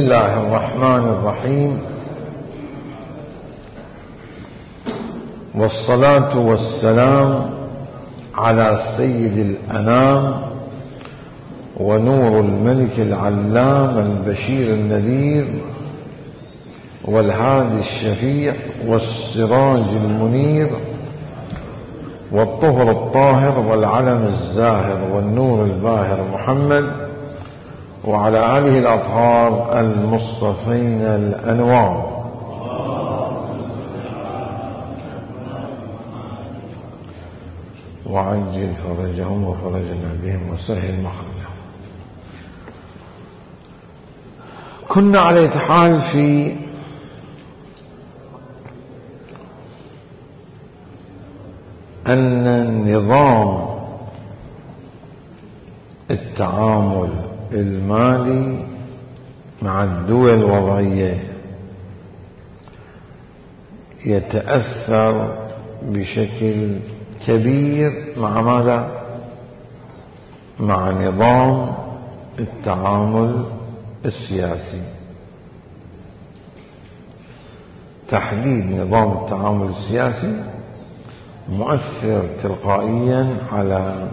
الله الرحمن الرحيم، والصلاة والسلام على سيد الأنام ونور الملك العلام البشير النذير والهادي الشفيع والسراج المنير والطهر الطاهر والعلم الزاهر والنور الباهر محمد وعلى آله الأطهار المصطفين الأنوار. وعجل فرجهم وفرجنا بهم وسهل مخرجهم. كنا على حال في أن نظام التعامل المالي مع الدول الوضعية يتأثر بشكل كبير مع ماذا؟ مع نظام التعامل السياسي. تحديد نظام التعامل السياسي مؤثر تلقائيا على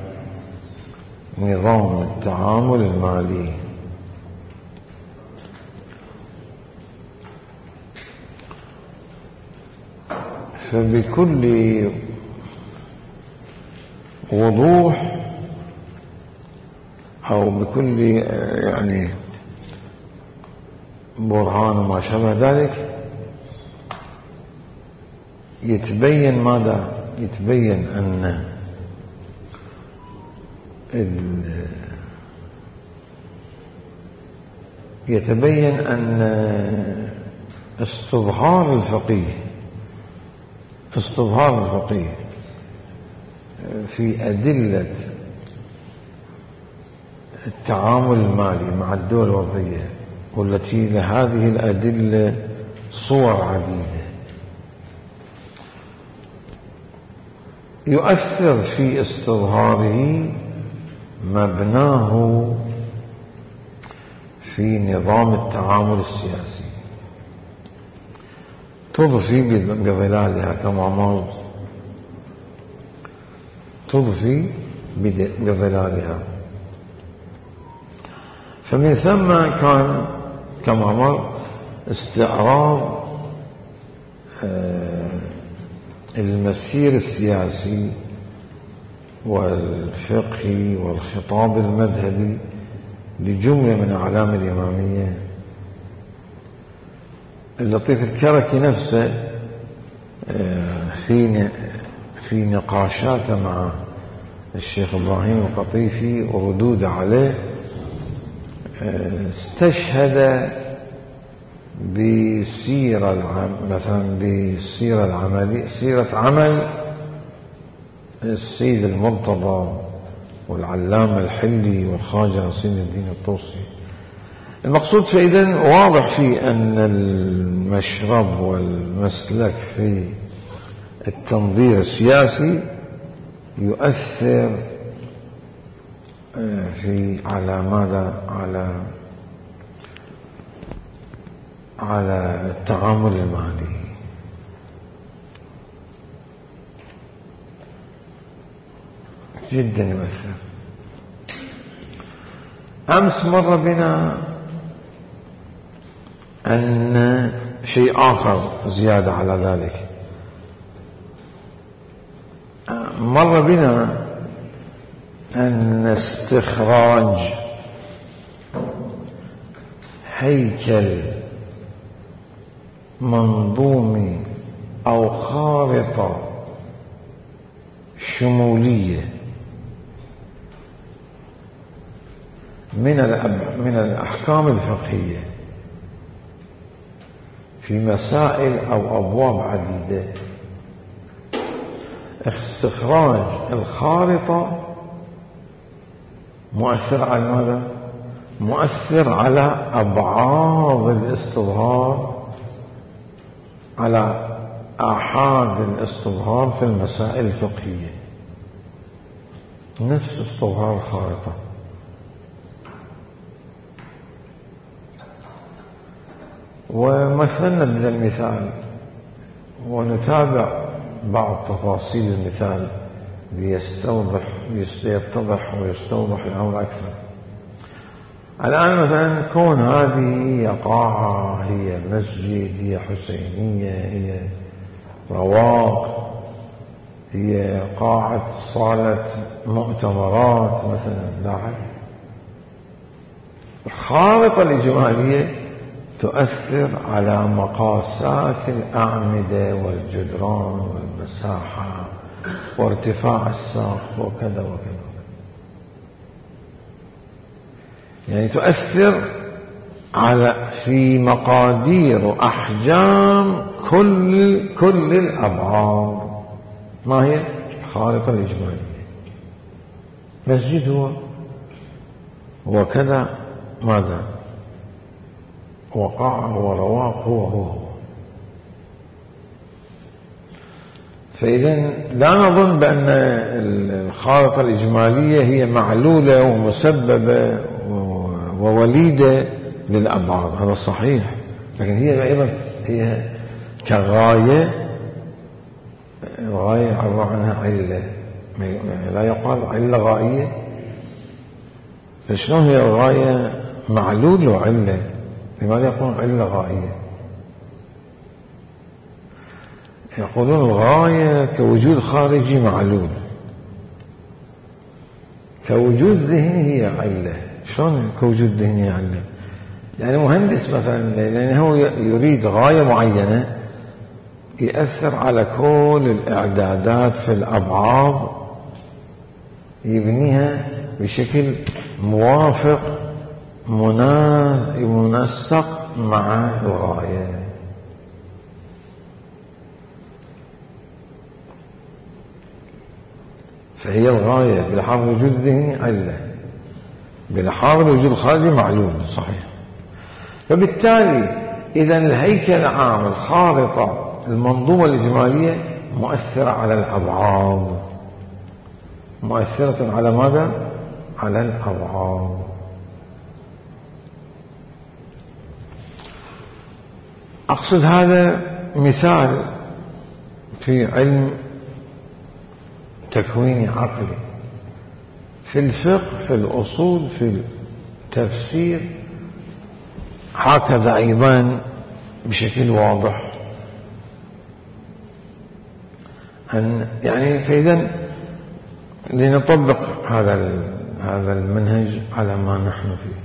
نظام التعامل المالي. فبكل وضوح أو بكل برهان وما شابه ذلك يتبين ماذا؟ يتبين أن استظهار الفقيه في أدلة التعامل المالي مع الدول الوضعية، والتي لهذه الأدلة صور عديدة، يؤثر في استظهاره مبناه في نظام التعامل السياسي. تضفي بظلالها كما مر، تضفي بظلالها. فمن ثم كان كما مر استعراض المسير السياسي والفقهي والخطاب المذهبي لجملة من أعلام الإمامية. اللطيف الكركي نفسه في نقاشاته مع الشيخ إبراهيم القطيفي وردود عليه استشهد مثلا بسيرة العملية، سيرة عمل السيد المرتضى والعلامة الحلي والخواجة نصير الدين الطوسي. المقصود فإذن واضح في أن المشرب والمسلك في التنظير السياسي يؤثر على ماذا؟ على التعامل المالي. جدا يؤثر. أمس مر بنا أن شيء آخر زيادة على ذلك، مر بنا أن استخراج هيكل منظومي أو خارطة شمولية من الأحكام الفقهية في مسائل أو أبواب عديدة. استخراج الخارطة مؤثر على ماذا؟ مؤثر على أبعاد الاستظهار، على آحاد الاستظهار في المسائل الفقهية. نفس استظهار الخارطة. ومثلنا من المثال ونتابع بعض تفاصيل المثال ليتضح ويستوضح الأمر أكثر. الآن مثلا كون هذه هي قاعة، هي مسجد، هي حسينية، هي رواق، هي قاعة صالة مؤتمرات مثلا، لاحظ الخارطة الإجمالية تؤثر على مقاسات الأعمدة والجدران والمساحة وارتفاع السقف وكذا وكذا، يعني تؤثر في مقادير وأحجام كل الأبعاد. ما هي الخارطة الإجمالية؟ مسجد هو كذا، ماذا؟ وقاعة ورواق هو. فإذا لا نظن بأن الخارطة الإجمالية هي معلولة ومسببة ووليدة للأبعاد، هذا صحيح، لكن هي أيضا هي كغاية، الغاية يعبر عنها علة، لا يقال علة غائية. فشلون هي الغاية معلول وعلة؟ لماذا يقولون علة غائية؟ يقولون الغاية كوجود خارجي معلول، كوجود ذهني هي علة. شلون كوجود ذهني هي علة؟ يعني مهندس مثلا لأنه يريد غاية معينة يأثر على كل الإعدادات في الأبعاد، يبنيها بشكل موافق منسق مع الغاية. فهي الغاية بلحاظ وجود ذهني علة، بلحاظ وجود خارجي معلوم، صحيح. فبالتالي إذا الهيكل العام، الخارطة، المنظومة الإجمالية مؤثرة على الأبعاد، مؤثرة على ماذا؟ على الأبعاد. أقصد هذا مثال في علم تكوين عقلي، في الفقه، في الأصول، في التفسير، هكذا أيضا بشكل واضح. يعني فإذا لنطبق هذا المنهج على ما نحن فيه.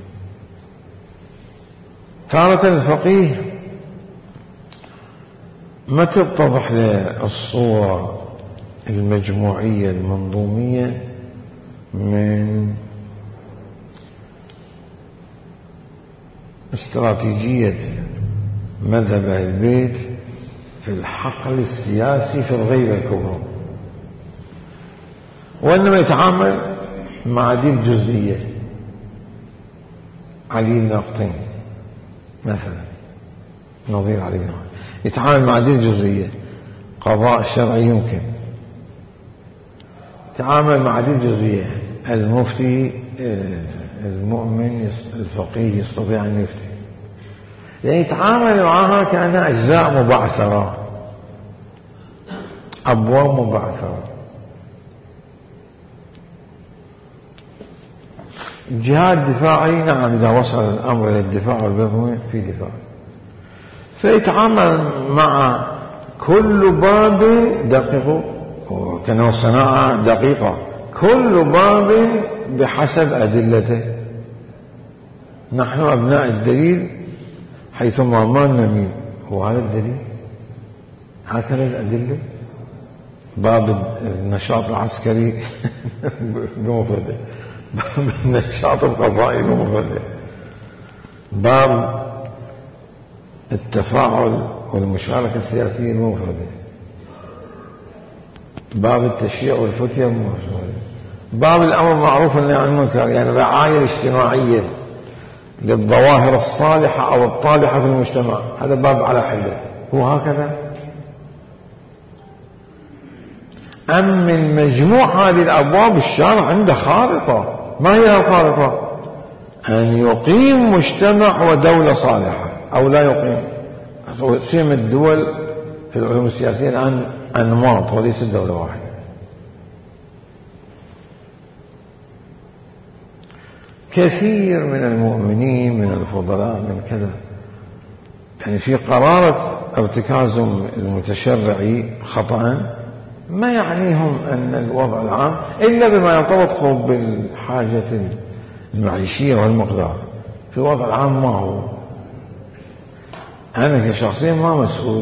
تارة الفقيه متى اتضح له الصورة المجموعية المنظومية من استراتيجية مذهب أهل البيت في الحقل السياسي في الغيبة الكبرى، وإنما يتعامل مع دي الجزئية. علي بن نقطين مثلا، نظير علي بن نقطين، يتعامل مع دي الجزئية. قضاء الشرعي يمكن يتعامل مع دي الجزئية. المفتي المؤمن الفقيه يستطيع أن يفتي، يعني يتعامل معها كأنها أجزاء مبعثرة، أبواب مبعثرة. الجهاد دفاعي، نعم، إذا وصل الأمر إلى الدفاع والبذل في دفاع. فيتعامل مع كل باب دقيق، كأنه صناعة دقيقة، كل باب بحسب أدلته. نحن أبناء الدليل حيثما ما نميل. هو هذا الدليل، هكذا الأدلة. باب النشاط العسكري بمفرده، باب النشاط القضائي بمفرده، باب التفاعل والمشاركة السياسية بمفرده، باب التشييع والفتية بمفرده، باب الأمر بالمعروف والنهي عن المنكر، يعني الرعاية الاجتماعية للظواهر الصالحة أو الطالحة في المجتمع، هذا باب على حدة. هو هكذا. أم من مجموع هذه الأبواب الشارع عنده خارطة. ما هي الخارطة؟ أن يقيم مجتمع ودولة صالحة أو لا يقيم. سمى الدول في العلوم السياسية الآن أنماط وليس دولة واحدة. كثير من المؤمنين من الفضلاء من كذا يعني في قرارة ارتكازهم المتشرعي خطأ ما يعنيهم أن الوضع العام إلا بما يرتبط بالحاجة المعيشية والمقدار. في الوضع العام ما هو، أنا كشخصيا ما مسؤول،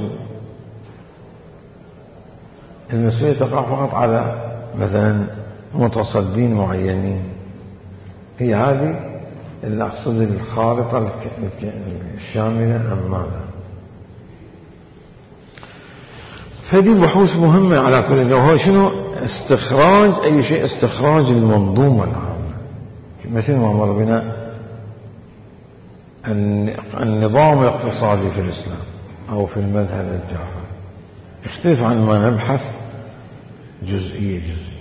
المسؤولية تقع فقط على مثلا متصدين معينين. هي هذه اللي أقصد الخارطة الشاملة أم ماذا؟ فدي بحوث مهمة على كل. لو هو شنو استخراج أي شيء، استخراج المنظومة العامة، مثل ما مر بنا النظام الاقتصادي في الإسلام أو في المذهب الجعفري يختلف عن ما نبحث جزئية جزئية.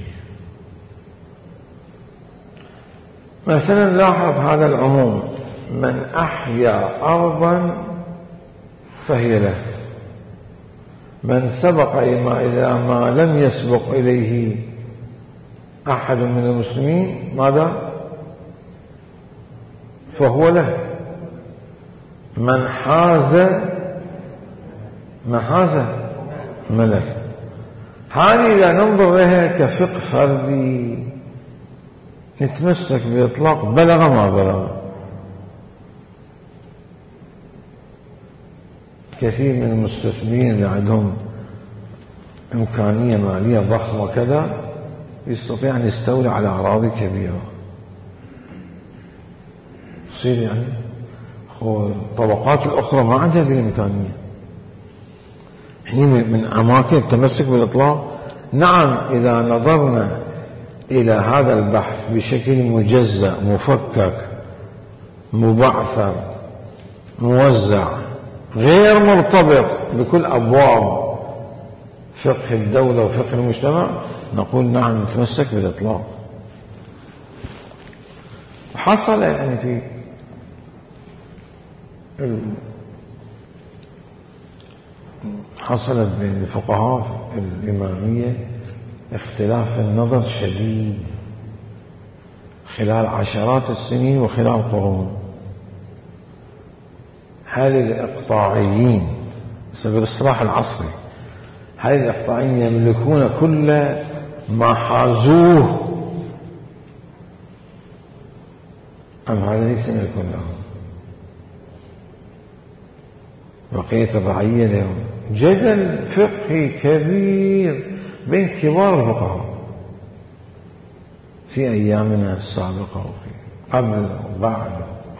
مثلا لاحظ هذا العموم: من أحيا أرضا فهي له، من سبق إلى ما لم يسبق إليه أحد من المسلمين ماذا؟ فهو له. من حاز ملك. هذه إذا ننظر لها كفقه فردي نتمسك بإطلاق بلغ ما بلغ. كثير من المستثمرين اللي عندهم إمكانية مالية ضخمة كذا يستطيع أن يستولي على أراضي كبيرة. يصير يعني الطبقات الأخرى ما عندها هذه الإمكانية. يعني من أماكن التمسك بالإطلاق. نعم إذا نظرنا إلى هذا البحث بشكل مجزأ مفكك مبعثر موزع غير مرتبط بكل أبواب فقه الدولة وفقه المجتمع، نقول نعم نتمسك بالإطلاق. حصل يعني في حصلت بين الفقهاء الإمامية اختلاف النظر شديد خلال عشرات السنين وخلال قرون. هل الإقطاعيين بسبب الاصطلاح العصري، هل الإقطاعيين يملكون كل ما حازوه أم هذا ليس يملكون لهم؟ بقية الرعية لهم. جدل فقهي كبير بين كبار الفقهاء في أيامنا السابقة وفي قبل وبعد.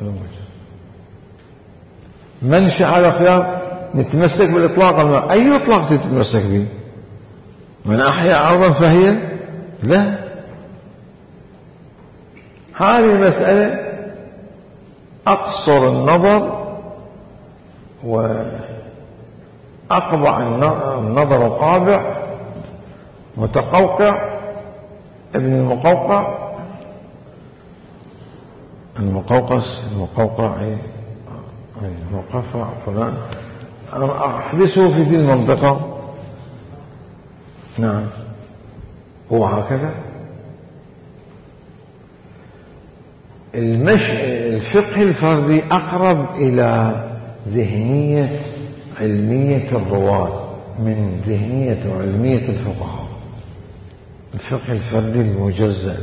منشأ هذا الخلاف نتمسك بالإطلاق. أي إطلاق تتمسك به؟ من أحيا أرضا فهي لا. هذه المسألة أقصر النظر وأقبع النظر قابع متقوقع. ابن المقوقع مقفع فلان أحبسه في ذي المنطقة. نعم هو هكذا. الفقه الفردي أقرب إلى ذهنية علمية الرواة من ذهنية وعلمية الفقهاء. الفقه الفردي المجزأ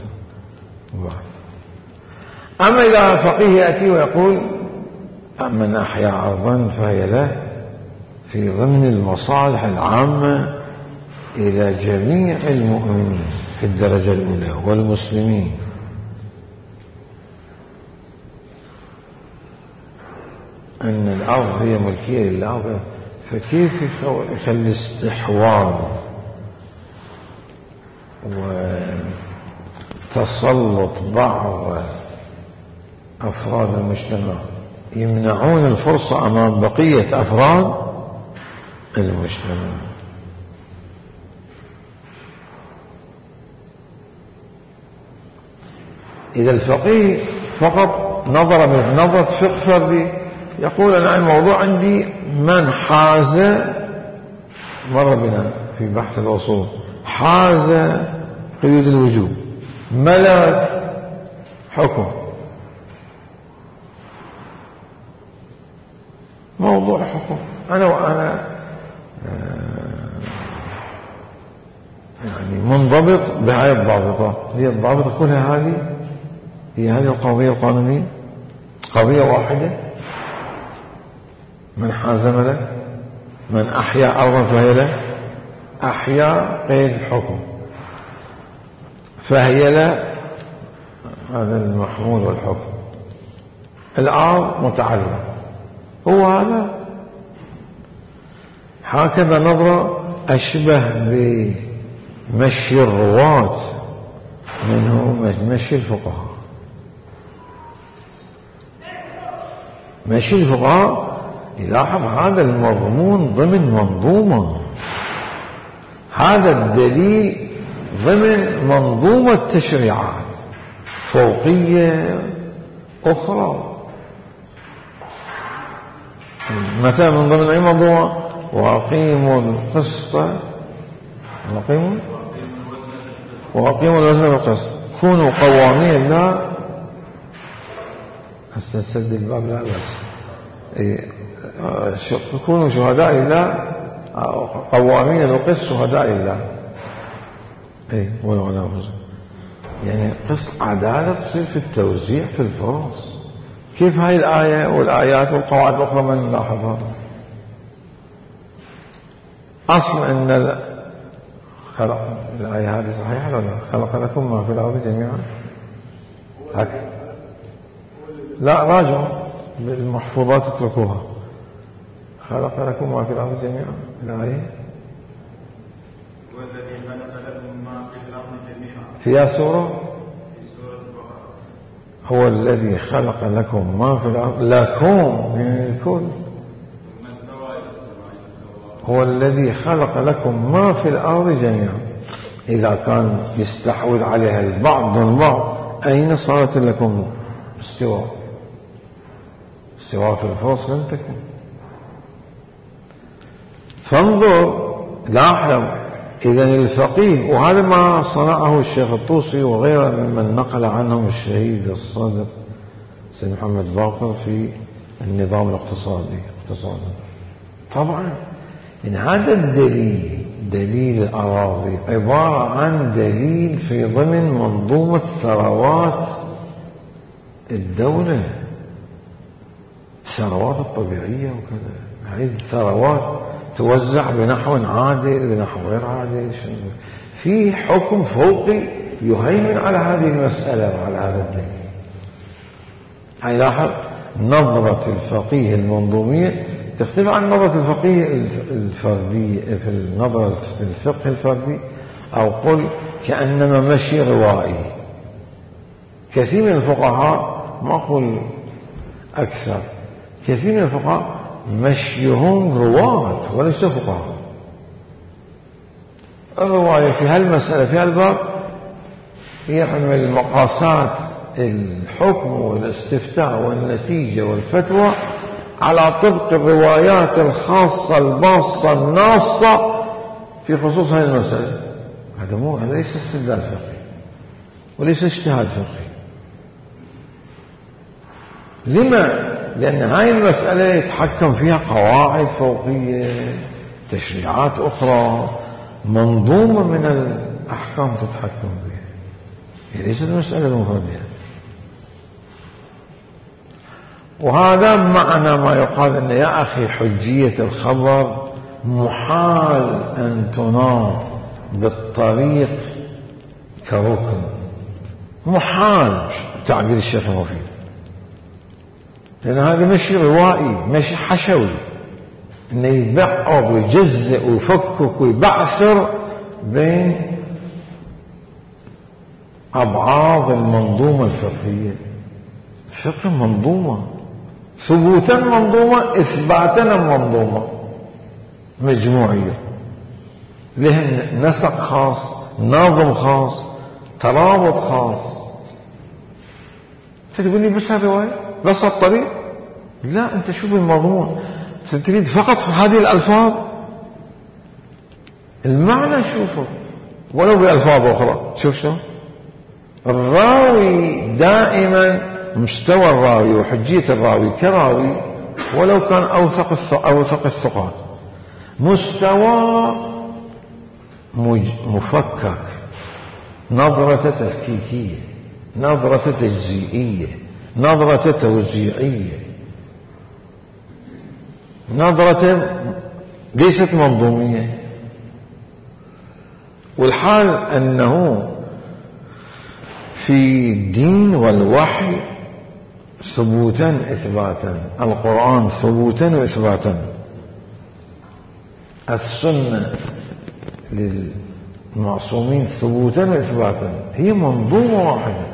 أما إذا فقيه يأتي ويقول من أحيا أرضا فهي له في ضمن المصالح العامة إلى جميع المؤمنين في الدرجة الأولى والمسلمين، أن الأرض هي ملكية لله، فكيف يخلي استحواذ وتسلط بعض أفراد المجتمع يمنعون الفرصة أمام بقية أفراد المجتمع؟ إذا الفقيه فقط نظر من نظرة فقه فردي يقول أنا الموضوع عندي من حاز، مر بنا في بحث الأصول، حاز قيود الوجوب، ملك حكم، موضوع حكم، أنا وأنا يعني منضبط بهاي الضابطات. هي الضابطة كلها هي هذه القضية القانونية، قضية واحدة، من حاز ملك، من أحيا أرضا فهي له، أحيا قيد الحكم فهي له، هذا المحمول والحكم. الأرض متعلق، هو هذا. هكذا نظرة أشبه بمشي الرواة منه مشي الفقهاء. مشي الفقهاء يلاحظ هذا المضمون ضمن منظومة، هذا الدليل ضمن منظومة تشريعات فوقية أخرى. مثلا من ضمن أي منظومة، وأقيموا القسط، وأقيموا الوزن بالقسط، كونوا قوامين لا استنسد الباب لا بس كونوا شهداء لله، قوامين بالقسط شهداء لله. ولو نافذ يعني قسط عدالة تصير في التوزيع في الفرص. كيف هاي الآية والآيات والقواعد الأخرى من نلاحظها؟ أصل أن خلق الآية هذه صحيحة ولا لا؟ خلق لكم ما في الأرض جميعا. لا راجعوا بالمحفوظات اتركوها. خلق لكم ما في الأرض جميعا الآية والذي خلق لكم ما في الأرض جميعا فيها سورة، في سورة البقرة. هو الذي خلق لكم ما في الأرض، لكم من الكل، هو الذي خلق لكم ما في الأرض جميعا. إذا كان يستحوذ عليها البعض البعض، أين صارت لكم استواء في الفرص؟ لن تكون. فانظر لاحظ، إذن الفقيه، وهذا ما صنعه الشيخ الطوسي وغيره ممن نقل عنهم الشهيد الصادق سيد محمد باقر في النظام الاقتصادي. طبعا إن هذا الدليل، دليل الأراضي، عبارة عن دليل في ضمن منظومة ثروات الدولة، الثروات الطبيعية وكذا. هذه الثروات توزع بنحو عادل بنحو غير عادل، في حكم فوقي يهيمن على هذه المسألة وعلى هذا الدليل. هاي لاحظ نظرة الفقيه المنظومية تختلف عن نظرة الفقيه الفردي في النظرة الفقه الفردي، أو قل كأنما مشي روائي. كثير من الفقهاء، ما أقول أكثر، كثير من الفقهاء مشيهم رواة وليس فقهاء. الرواية في هالمسألة في هالباب يعمل مقاسات الحكم والاستفتاء والنتيجة والفتوى على طبق الروايات الخاصة الباصة الناصة في خصوص هذه المسألة. هذا ليس استدلال فقهي وليس اجتهاد فقهي. لما؟ لأن هاي المسألة يتحكم فيها قواعد فوقية، تشريعات أخرى، منظومة من الأحكام تتحكم بها. هي ليست المسألة المفردة. وهذا معنى ما يقال أن يا أخي حجية الخبر محال أن تناط بالطريق كركن، محال تعبير الشيخ المفيد، لأن هذا مشي روائي، مشي حشوي، أنه يبعض ويجزئ ويفكك ويبعثر بين أبعاض المنظومة الفقهية. الفقه منظومة، ثبوتا منظومة، إثباتا منظومة مجموعية، لها نسق خاص، ناظم خاص، ترابط خاص. تقول لي بس الرواية، بس الطريق، لا، أنت شوف المضمون، تريد فقط هذه الألفاظ، المعنى شوفه ولو بألفاظ أخرى. شوف شو الراوي دائما مستوى الراوي وحجية الراوي كراوي ولو كان أوثق الثقات، مستوى مفكك، نظرة تفكيكية، نظرة تجزئية، نظرة توزيعية، نظرة ليست منظومية. والحال أنه في الدين والوحي ثبوتا إثباتا، القرآن ثبوتا وإثباتا، السنة للمعصومين ثبوتا وإثباتا، هي منظومة واحدة.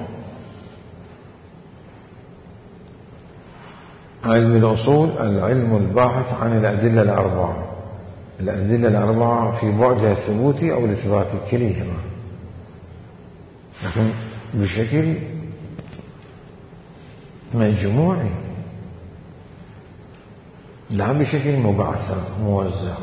علم الأصول العلم الباحث عن الأدلة الأربعة، الأدلة الأربعة في بعدها الثبوتي أو الإثباتي كليهما، لكن بشكل مجموعي لا بشكل مبعثر موزع.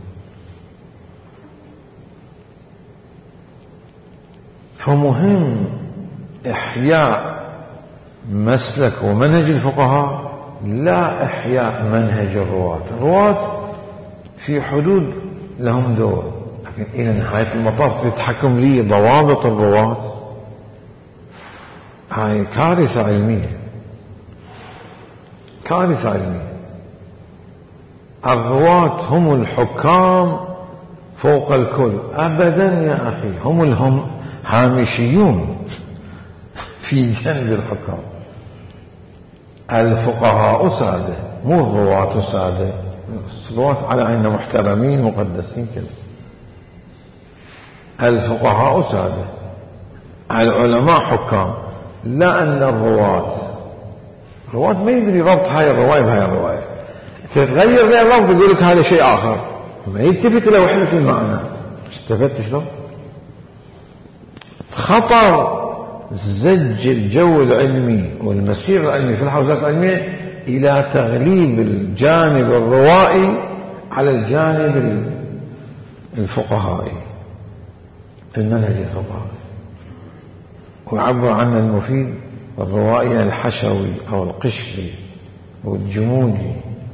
فمهم إحياء مسلك ومنهج الفقهاء، لا إحياء منهج الرواة. الرواة في حدود لهم دور، لكن إلى نهاية المطاف تتحكم لي ضوابط الرواة، هاي كارثة علمية، كارثة علمية. الرواة هم الحكام فوق الكل أبدا يا أخي، هم الهامشيون في جنب الحكام. الفقهاء سادة، مو الرواة سادة. الرواة على عين محترمين مقدسين كذا، الفقهاء سادة، العلماء حكام. لا أن الرواة ما يدري ربط هاي الرواية بهاي الرواية، تتغير غير ربط يقول لك هذا شيء آخر، ما يلتفت إلى وحدة المعنى. استفدت شلون؟ خطر زج الجو العلمي والمسير العلمي في الحوزات العلمية إلى تغليب الجانب الروائي على الجانب الفقهائي، المنهج الفقهائي، ويعبر عنه المفيد الروائي الحشوي أو القشري والجمودي.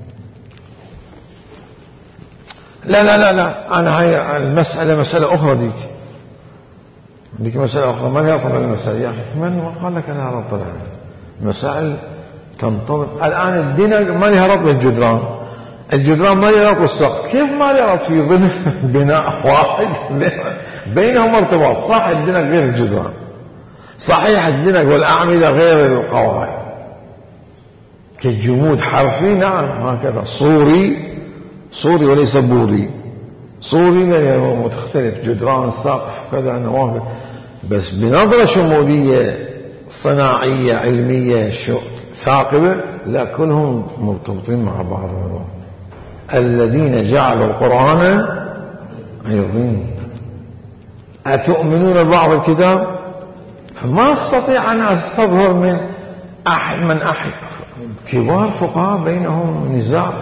لا لا لا لا، أنا هاي المسألة مسألة أخرى، ديك مسألة أخرى، من يطلب المسألة يا أخي؟ من قال لك أنا ربط لها مسائل تنطبق الآن. الدين ما لها ربط الجدران، الجدران ما لها ربط السقف، كيف ما لها ربط في ضمن بناء واحد بينهم ارتباط؟ صح الدنك غير الجدران، صحيح الدنك والأعمدة غير القواعد، كالجمود حرفي نعم هكذا، صوري وليس بوري، صوري متختلف، جدران سقف كذا نوافذ، بس بنظرة شمولية صناعية علمية ثاقبة لا، كلهم مرتبطين مع بعض. الذين جعلوا القرآن عظيم، أتؤمنون ببعض الكتاب؟ فما استطيع أن أستظهر من أحد كبار فقهاء بينهم نزاع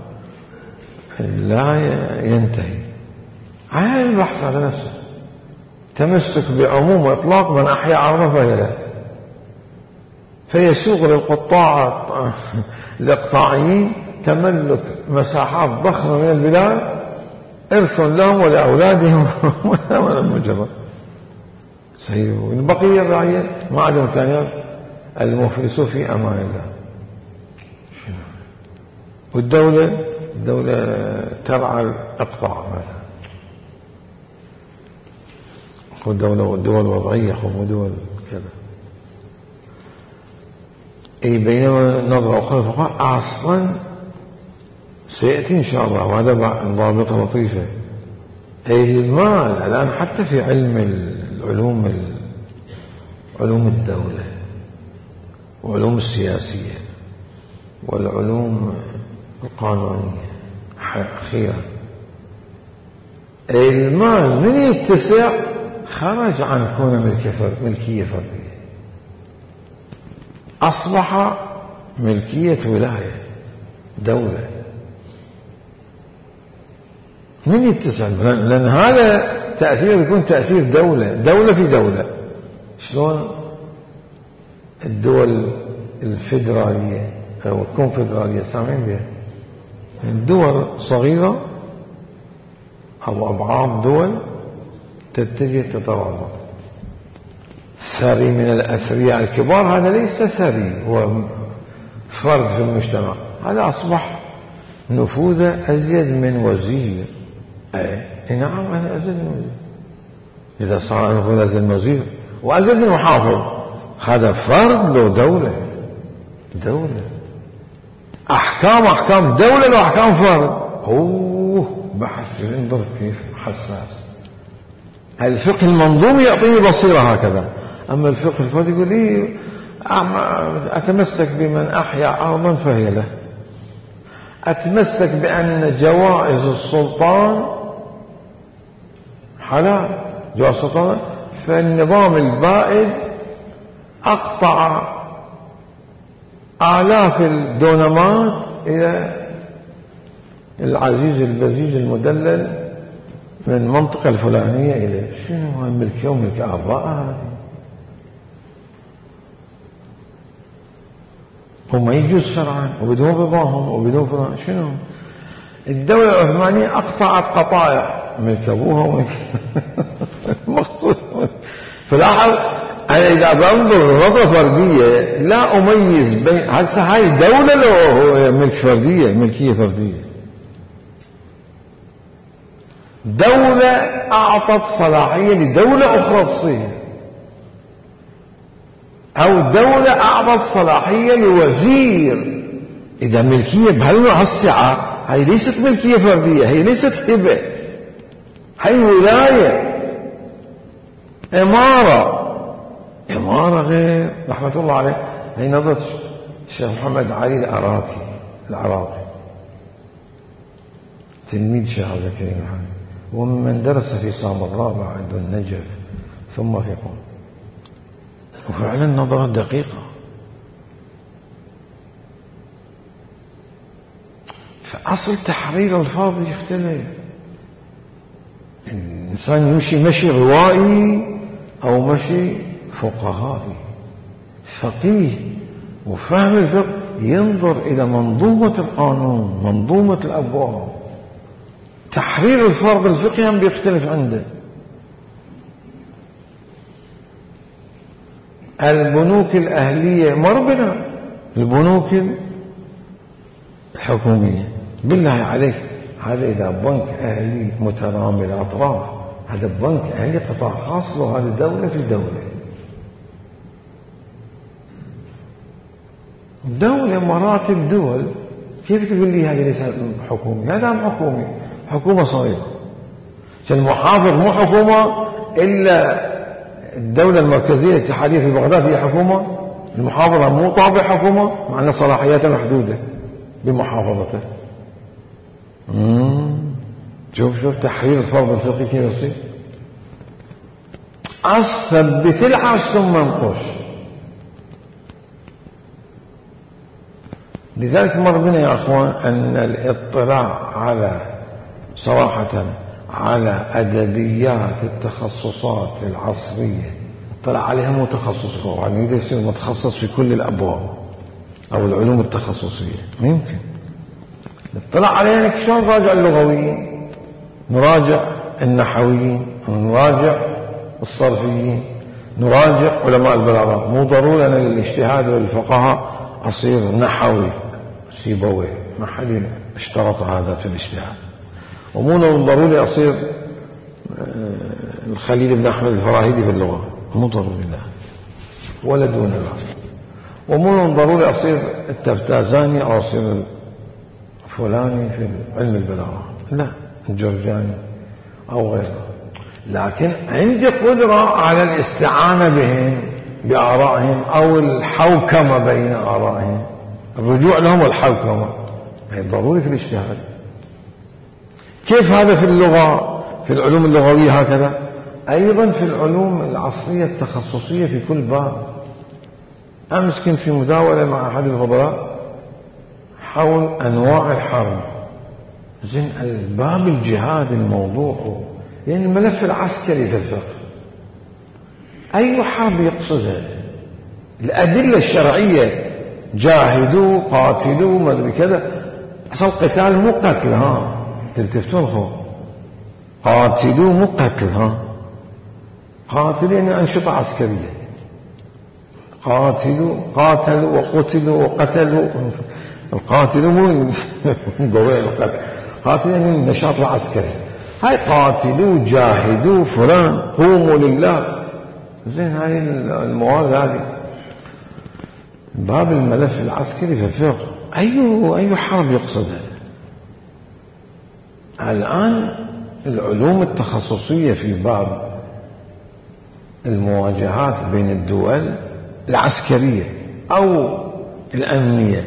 لا ينتهي. هاي البحث على نفسه، تمسك بعموم وإطلاق من أحيا عرضه فهي له، فيسوق للقطاع الإقطاعيين تملك مساحات ضخمة من البلاد إرث لهم ولأولادهم وثمن المجرد. البقية الرعية ما عندهم إمكانيات، المفلسون في أمان الله. والدولة ترعى الإقطاع مثلا، دول وضعية ودول كذا. أي بينما نظرة أخرى الفقهاء أصلا سيأتي إن شاء الله، وهذا ضابطة لطيفة. أي المال الآن حتى في علم علوم الدولة وعلوم السياسية والعلوم القانونية أخيرا، المال من يتسع خرج عن كون ملكية فردية، أصبح ملكية ولاية. دولة. من يتسع؟ لأن هذا تأثير يكون تأثير دولة في دولة. شلون الدول الفيدرالية أو الكونفدرالية سامعين بها؟ الدول صغيرة أو أبعاد دول تتجه تتواضع. ثري من الأثرياء الكبار هذا ليس ثري، هو فرد في المجتمع، هذا أصبح نفوذه أزيد من وزير. نعم هذا أزيد من وزير. إذا صار نفوذ أزيد من وزير وأزيد من محافظ، هذا فرد له دولة. أحكام دولة له أحكام فرد. بحث انظر كيف حساس. الفقه المنظومي يعطيني بصيرة هكذا، أما الفقه الفردي يقول لي أتمسك بمن أحيا أرضا فهي له، أتمسك بأن جوائز السلطان حلال، جوائز السلطان. فالنظام البائد أقطع آلاف الدونمات إلى العزيز البزيز المدلل من المنطقة الفلانية إلى شنو ملكه وملك آبائه. وما يجوز شرعا وبدون رضاهم وبدون فلان. شنو الدولة العثمانية أقطعت قطايع ملك أبوها وملك مخصوص. فلاحظ أنا إذا بنظر نظرة فردية لا أميز بين هاي دولة له ملك فردية، ملكية فردية. دولة أعطت صلاحية لدولة أخرى تصير، أو دولة أعطت صلاحية لوزير. إذا ملكية بهالسعة هي ليست ملكية فردية، هي ليست هبة، هي ولاية، إمارة غير. رحمة الله عليه هي نظرة الشيخ محمد علي العراقي تلميذ شيخ عبد الكريم الحامي، ومن درس في سامراء بعد النجف ثم في قم. وفعلا نظرة دقيقة. فأصل تحرير الفاضي يختلف. الإنسان يمشي مشي روائي أو مشي فقهائي. فقيه وفهم الفقه ينظر إلى منظومة القانون، منظومة الأبواب. تحرير الفرض الفقهي هم بيختلف عنده. البنوك الأهلية مربنا، البنوك الحكومية بالله عليك، هذا إذا بنك أهلي مترامي الأطراف، هذا بنك أهلي قطاع خاص له، هذا دولة في دولة مراتب دول. كيف تقول لي هذا ليس حكومي؟ هذا هم حكومي، حكومة صغيرة. المحافظ مو حكومة إلا الدولة المركزية الاتحادية في بغداد هي حكومة. المحافظة مو طابع حكومة، مع أن صلاحياته محدودة بمحافظته. شوف تحرير الفرض الفقهي كيف يصير. ثبت العرش ثم انقش. لذلك مر بنا يا أخوان أن الاطلاع على صراحة على أدبيات التخصصات العصرية، اطلع عليها متخصص، يعني يقدر يصير متخصص في كل الأبواب أو العلوم التخصصية، ما يمكن. نطلع عليها شلون نراجع اللغويين، نراجع النحويين، نراجع الصرفيين، نراجع علماء البلاغة. مو ضروري أنا للاجتهاد والفقهاء أصير نحوي سيبويه، ما حد اشترط هذا في الاجتهاد. ومو ضروري أصير الخليل بن أحمد الفراهيدي في اللغة، مو ضروري لا، ولا دون ذلك. ومو ضروري أصير التفتازاني أو أصير فلاني في علم البلاغة، لا، الجرجاني أو غيره. لكن عندي قدرة على الاستعانة بهم بآرائهم أو الحوكمة بين آرائهم، الرجوع لهم والحوكمة، هي ضروري في الاجتهاد. كيف هذا في اللغة، في العلوم اللغوية هكذا، أيضا في العلوم العصرية التخصصية في كل باب. أمس كنت في مداولة مع أحد الفضلاء حول أنواع الحرب. زين الباب الجهاد الموضوع يعني الملف العسكري في الفقه أي حرب يقصدها؟ الأدلة الشرعية جاهدوا قاتلوا ما أدري كذا، أصل قتال مو قتل، ها تلتفتون قاتلوا مو قتل، ها قاتل يعني أنشطة عسكرية، قاتلوا وقتلوا وقتلوا، القاتل مو قوي القتل، قاتل يعني النشاط العسكري، هاي قاتلوا جاهدوا فلان قوموا لله. زين هاي المواد هذه باب الملف العسكري في الفقه أي حرب يقصدها؟ الآن العلوم التخصصية في باب المواجهات بين الدول العسكرية أو الأمنية،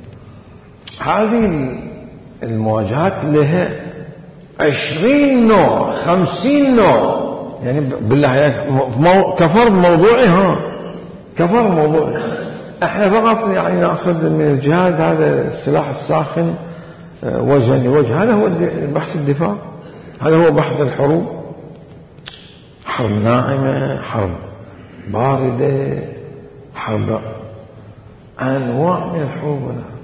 هذه المواجهات لها 20 نوع 50 نوع، يعني بالله كفر موضوعي، كفر موضوعي. احنا فقط يعني ناخذ من الجهاد هذا السلاح الساخن وجها لوجه، هذا هو بحث الدفاع، هذا هو بحث الحروب، حرب ناعمة، حرب باردة، حرب، أنواع من الحروب.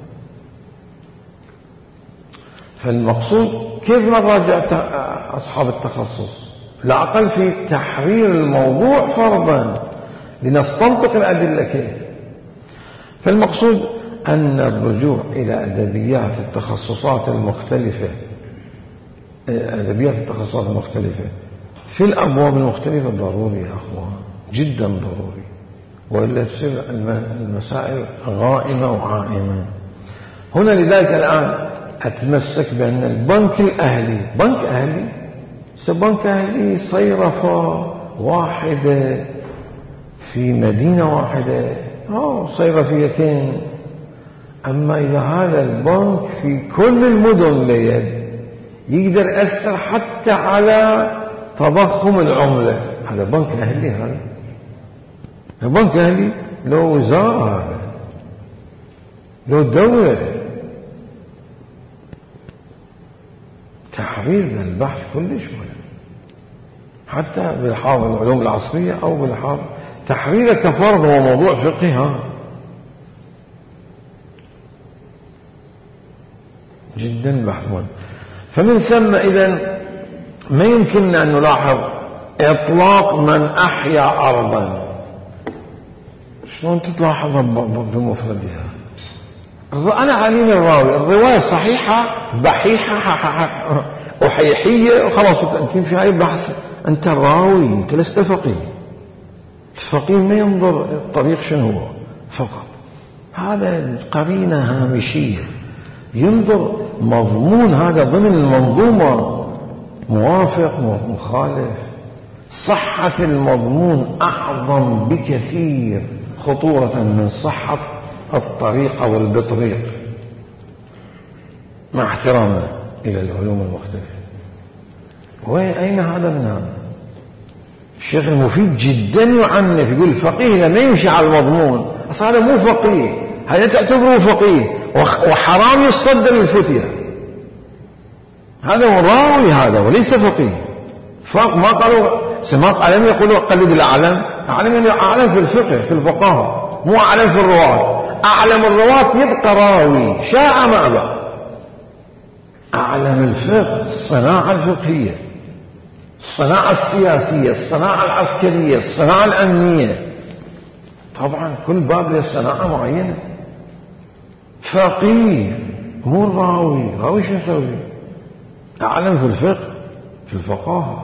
فالمقصود كيف نراجع أصحاب التخصص؟ لا أقل في تحرير الموضوع فرضا لنستنطق الأدلة كيف. فالمقصود أن الرجوع إلى أدبيات التخصصات المختلفة، أدبيات التخصصات المختلفة في الأبواب المختلفة ضروري يا أخوان، جدا ضروري، وإلا تصير المسائل غائمة وعائمة. هنا لذلك الآن أتمسك بأن البنك الأهلي بنك أهلي صيرفة واحدة في مدينة واحدة أو صيرفيتين، أما إذا هذا البنك في كل المدن ليد يقدر يأثر حتى على تضخم العملة، هذا بنك أهلي، هذا بنك أهلي له وزارة، هذا له دولة. تحرير البحث كلش مهم، حتى بالحاضر العلوم العصرية أو بالحاضر تحريره كفرض هو موضوع فقهي جدا بحث مهم. فمن ثم إذن ما يمكننا أن نلاحظ إطلاق من أحيا أرضا. شلون تلاحظها بمفردها؟ أنا عليم الراوي، الرواية صحيحة بحيحة وحيحية وخلاص يمكن في هاي بحث. أنت الراوي، أنت لست فقيه. الفقيه ما ينظر الطريق شنو هو فقط، هذا قرينة هامشية، ينظر مضمون هذا ضمن المنظومة، موافق مخالف. صحة المضمون أعظم بكثير خطورة من صحة الطريق أو البطريق، مع احترامنا إلى العلوم المختلفة. أين هذا من هذا؟ الشيخ المفيد جدا يعنف، يقول الفقيه لما يمشي على المضمون أصلا هذا مو فقيه، هذا تعتبره فقيه وحرام يصدر الفتية، هذا هو راوي هذا وليس فقيه. ما قالوا سماق أعلم، يقولوا قلد الأعلم، أعلم في الفقه في الفقهاء، مو أعلم في الرواة. أعلم الرواة يبقى راوي شاء ما أبى. أعلم الفقه الصناعة الفقهية، الصناعة السياسية، الصناعة العسكرية، الصناعة الأمنية، طبعا كل باب له صناعة معينة. فقيه مو الراوي، راوي شو يسوي؟ أعلم في الفقه في الفقهاء.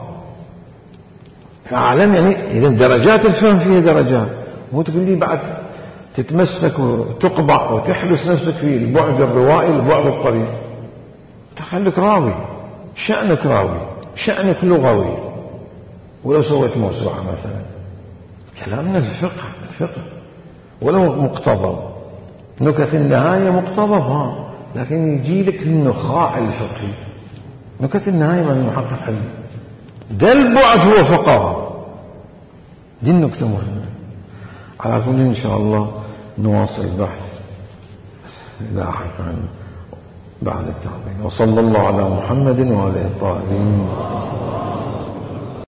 أعلم يعني إذا درجات الفهم فيها درجات، مو تقول لي بعد تتمسك وتقبع وتحبس نفسك في البعد الروائي البعد الطريق. تخليك راوي، شأنك راوي، شأنك لغوي. ولو سويت موسوعة مثلا، كلامنا الفقه ولو مقتضب، نكت النهاية مقتضب لكن يجي لك النخاع الفقهي. نكت النهاية من المحقق حلو، ده البعد هو فقه، دي النكتة مهمة. على كل إن شاء الله نواصل البحث لاحقا. بعد التعظيم. وصلى الله على محمد وعلى الطاهرين.